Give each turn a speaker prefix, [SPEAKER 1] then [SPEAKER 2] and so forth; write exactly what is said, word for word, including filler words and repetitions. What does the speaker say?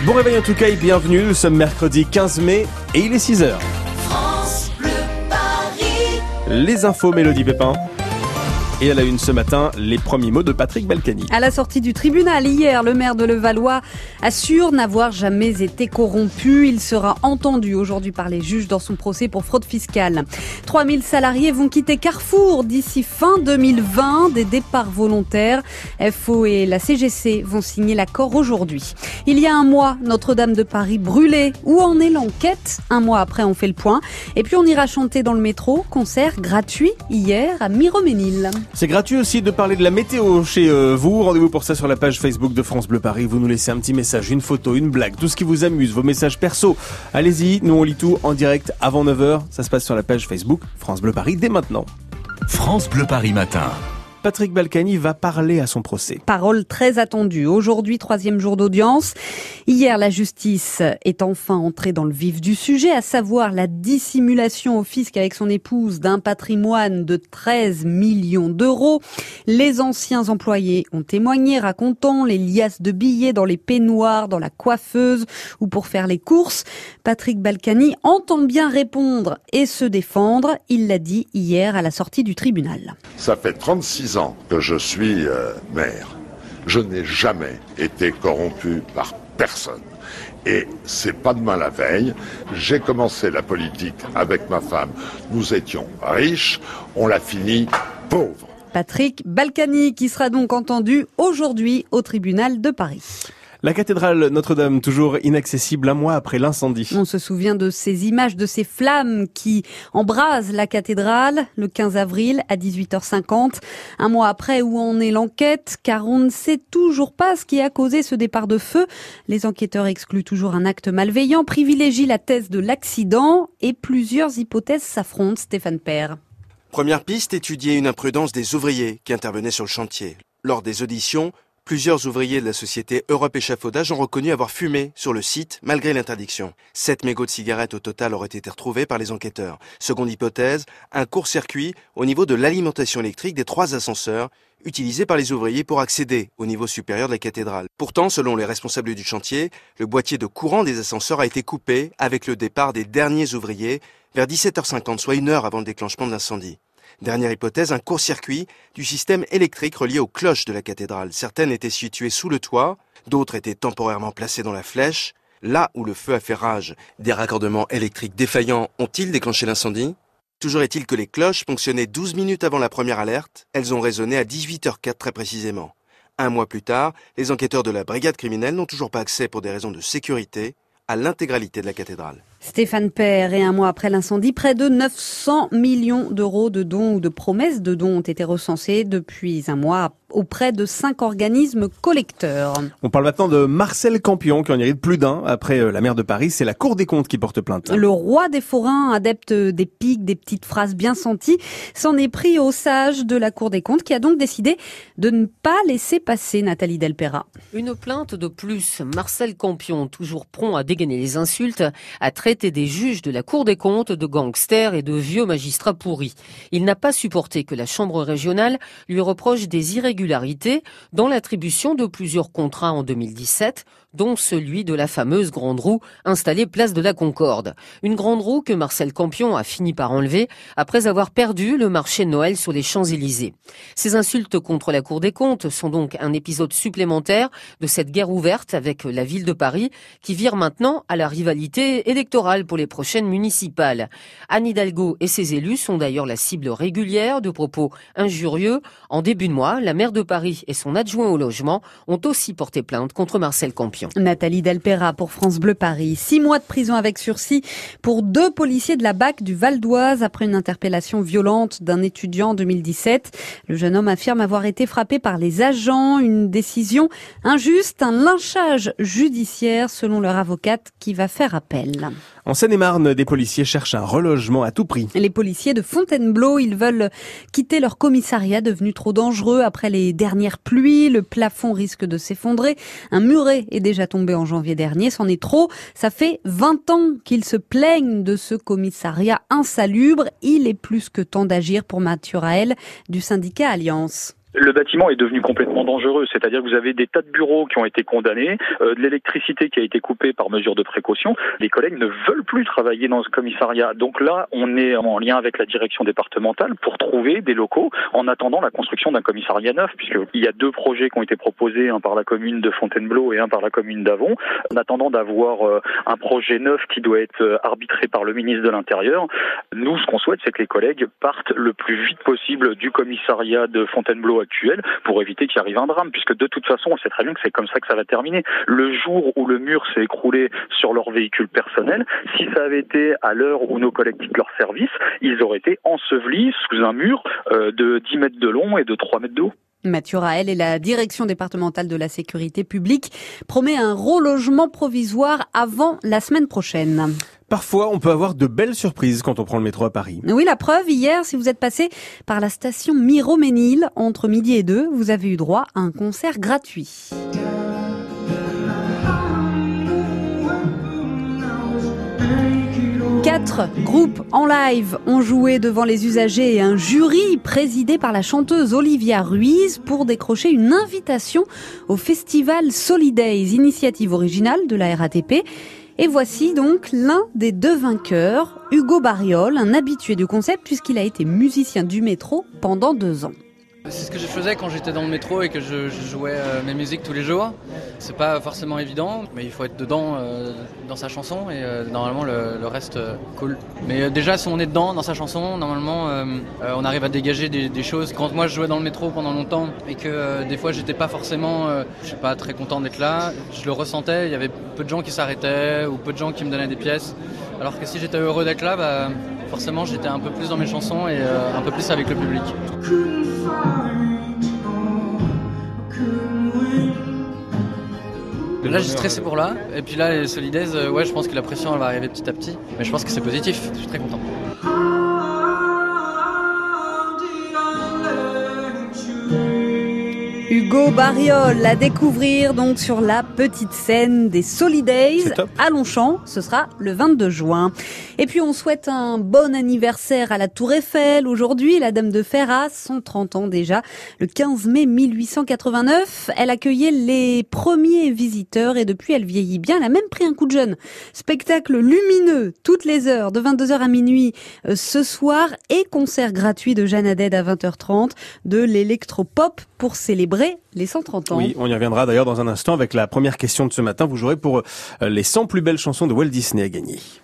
[SPEAKER 1] Bon réveil en tout cas et bienvenue, nous sommes mercredi quinze mai et il est six heures.
[SPEAKER 2] France Bleu Paris.
[SPEAKER 1] Les infos Mélodie Pépin. Et à la une ce matin, les premiers mots de Patrick Balkany.
[SPEAKER 3] À la sortie du tribunal hier, le maire de Levallois assure n'avoir jamais été corrompu. Il sera entendu aujourd'hui par les juges dans son procès pour fraude fiscale. trois mille salariés vont quitter Carrefour d'ici fin deux mille vingt. Des départs volontaires. F O et la C G C vont signer l'accord aujourd'hui. Il y a un mois, Notre-Dame de Paris brûlée. Où en est l'enquête ? Un mois après, on fait le point. Et puis on ira chanter dans le métro. Concert gratuit hier à Miroménil.
[SPEAKER 1] C'est gratuit aussi de parler de la météo chez euh, vous. Rendez-vous pour ça sur la page Facebook de France Bleu Paris. Vous nous laissez un petit message, une photo, une blague, tout ce qui vous amuse, vos messages perso. Allez-y, nous on lit tout en direct avant neuf heures. Ça se passe sur la page Facebook France Bleu Paris dès maintenant.
[SPEAKER 4] France Bleu Paris matin.
[SPEAKER 1] Patrick Balkany va parler à son procès.
[SPEAKER 3] Parole très attendue. Aujourd'hui, troisième jour d'audience. Hier, la justice est enfin entrée dans le vif du sujet, à savoir la dissimulation au fisc avec son épouse d'un patrimoine de treize millions d'euros. Les anciens employés ont témoigné, racontant les liasses de billets dans les peignoirs, dans la coiffeuse ou pour faire les courses. Patrick Balkany entend bien répondre et se défendre. Il l'a dit hier à la sortie du tribunal.
[SPEAKER 5] Ça fait trente-six ans que je suis euh, maire. Je n'ai jamais été corrompu par personne. Et c'est pas demain la veille. J'ai commencé la politique avec ma femme. Nous étions riches, on l'a fini pauvre.
[SPEAKER 3] Patrick Balkany qui sera donc entendu aujourd'hui au tribunal de Paris.
[SPEAKER 1] La cathédrale Notre-Dame, toujours inaccessible un mois après l'incendie.
[SPEAKER 3] On se souvient de ces images, de ces flammes qui embrasent la cathédrale le quinze avril à dix-huit heures cinquante. Un mois après, où en est l'enquête ? Car on ne sait toujours pas ce qui a causé ce départ de feu. Les enquêteurs excluent toujours un acte malveillant, privilégient la thèse de l'accident et plusieurs hypothèses s'affrontent. Stéphane Père.
[SPEAKER 6] Première piste, étudier une imprudence des ouvriers qui intervenaient sur le chantier. Lors des auditions, plusieurs ouvriers de la société Europe Échafaudage ont reconnu avoir fumé sur le site malgré l'interdiction. Sept mégots de cigarettes au total auraient été retrouvés par les enquêteurs. Seconde hypothèse, un court-circuit au niveau de l'alimentation électrique des trois ascenseurs utilisés par les ouvriers pour accéder au niveau supérieur de la cathédrale. Pourtant, selon les responsables du chantier, le boîtier de courant des ascenseurs a été coupé avec le départ des derniers ouvriers vers dix-sept heures cinquante, soit une heure avant le déclenchement de l'incendie. Dernière hypothèse, un court-circuit du système électrique relié aux cloches de la cathédrale. Certaines étaient situées sous le toit, d'autres étaient temporairement placées dans la flèche. Là où le feu a fait rage, des raccordements électriques défaillants ont-ils déclenché l'incendie ? Toujours est-il que les cloches fonctionnaient douze minutes avant la première alerte. Elles ont résonné à dix-huit heures quatre très précisément. Un mois plus tard, les enquêteurs de la brigade criminelle n'ont toujours pas accès pour des raisons de sécurité à l'intégralité de la cathédrale.
[SPEAKER 3] Stéphane Père, et un mois après l'incendie, près de neuf cents millions d'euros de dons ou de promesses de dons ont été recensés depuis un mois auprès de cinq organismes collecteurs.
[SPEAKER 1] On parle maintenant de Marcel Campion qui en hérite plus d'un. Après la maire de Paris, c'est la Cour des comptes qui porte plainte.
[SPEAKER 3] Le roi des forains, adepte des piques, des petites phrases bien senties, s'en est pris aux sages de la Cour des comptes qui a donc décidé de ne pas laisser passer Nathalie Delpera.
[SPEAKER 7] Une plainte de plus. Marcel Campion, toujours prompt à dégainer les insultes, a traité des juges de la Cour des comptes de gangsters et de vieux magistrats pourris. Il n'a pas supporté que la Chambre régionale lui reproche des irrégularités dans l'attribution de plusieurs contrats en deux mille dix-sept, dont celui de la fameuse grande roue installée place de la Concorde. Une grande roue que Marcel Campion a fini par enlever après avoir perdu le marché de Noël sur les Champs-Élysées. Ces insultes contre la Cour des comptes sont donc un épisode supplémentaire de cette guerre ouverte avec la ville de Paris qui vire maintenant à la rivalité électorale pour les prochaines municipales. Anne Hidalgo et ses élus sont d'ailleurs la cible régulière de propos injurieux. En début de mois, la maire de Paris et son adjoint au logement ont aussi porté plainte contre Marcel Campion.
[SPEAKER 3] Nathalie Delpera pour France Bleu Paris. Six mois de prison avec sursis pour deux policiers de la B A C du Val d'Oise après une interpellation violente d'un étudiant en deux mille dix-sept. Le jeune homme affirme avoir été frappé par les agents. Une décision injuste, un lynchage judiciaire selon leur avocate qui va faire appel.
[SPEAKER 1] En Seine-et-Marne, des policiers cherchent un relogement à tout prix.
[SPEAKER 3] Les policiers de Fontainebleau, ils veulent quitter leur commissariat devenu trop dangereux après les dernières pluies. Le plafond risque de s'effondrer. Un muret est déjà tombé en janvier dernier. C'en est trop. Ça fait vingt ans qu'ils se plaignent de ce commissariat insalubre. Il est plus que temps d'agir pour Mathieu Raël du syndicat Alliance.
[SPEAKER 8] Le bâtiment est devenu complètement dangereux, c'est-à-dire que vous avez des tas de bureaux qui ont été condamnés, euh, de l'électricité qui a été coupée par mesure de précaution. Les collègues ne veulent plus travailler dans ce commissariat. Donc là, on est en lien avec la direction départementale pour trouver des locaux en attendant la construction d'un commissariat neuf, puisqu'il y a deux projets qui ont été proposés, un par la commune de Fontainebleau et un par la commune d'Avon. En attendant d'avoir euh, un projet neuf qui doit être euh, arbitré par le ministre de l'Intérieur, nous, ce qu'on souhaite, c'est que les collègues partent le plus vite possible du commissariat de Fontainebleau actuel pour éviter qu'il arrive un drame, puisque de toute façon, on sait très bien que c'est comme ça que ça va terminer. Le jour où le mur s'est écroulé sur leur véhicule personnel, si ça avait été à l'heure où nos collègues quittent leur service, ils auraient été ensevelis sous un mur euh, de dix mètres de long et de trois mètres de haut.
[SPEAKER 3] Mathieu Raël et la direction départementale de la sécurité publique promet un relogement provisoire avant la semaine prochaine.
[SPEAKER 1] Parfois, on peut avoir de belles surprises quand on prend le métro à Paris.
[SPEAKER 3] Oui, la preuve, hier, si vous êtes passé par la station Miromesnil entre midi et deux, vous avez eu droit à un concert gratuit. Quatre groupes en live ont joué devant les usagers et un jury présidé par la chanteuse Olivia Ruiz pour décrocher une invitation au festival Solidays, initiative originale de la R A T P. Et voici donc l'un des deux vainqueurs, Hugo Barriol, un habitué du concept puisqu'il a été musicien du métro pendant deux ans.
[SPEAKER 9] C'est ce que je faisais quand j'étais dans le métro et que je, je jouais euh, mes musiques tous les jours. C'est pas forcément évident, mais il faut être dedans euh, dans sa chanson et euh, normalement le, le reste euh, cool. Mais euh, déjà si on est dedans dans sa chanson, normalement euh, euh, on arrive à dégager des, des choses. Quand moi je jouais dans le métro pendant longtemps et que euh, des fois j'étais pas forcément, euh, je sais pas, très content d'être là, je le ressentais. Il y avait peu de gens qui s'arrêtaient ou peu de gens qui me donnaient des pièces. Alors que si j'étais heureux d'être là, bah, forcément j'étais un peu plus dans mes chansons et euh, un peu plus avec le public. Là j'ai stressé pour là, et puis là les Solidays, euh, ouais je pense que la pression elle va arriver petit à petit, mais je pense que c'est positif, je suis très content.
[SPEAKER 3] Hugo Barriol à découvrir donc sur la petite scène des Solidays à Longchamp. Ce sera le vingt-deux juin. Et puis on souhaite un bon anniversaire à la Tour Eiffel. Aujourd'hui, la Dame de Fer a cent trente ans déjà. Le quinze mai mille huit cent quatre-vingt-neuf, elle accueillait les premiers visiteurs et depuis elle vieillit bien. Elle a même pris un coup de jeune. Spectacle lumineux toutes les heures de vingt-deux heures à minuit euh, ce soir et concert gratuit de Jeanne Haddad à vingt heures trente de l'électropop pour célébrer les cent trente ans.
[SPEAKER 1] Oui, on y reviendra d'ailleurs dans un instant avec la première question de ce matin. Vous jouerez pour les cent plus belles chansons de Walt Disney à gagner.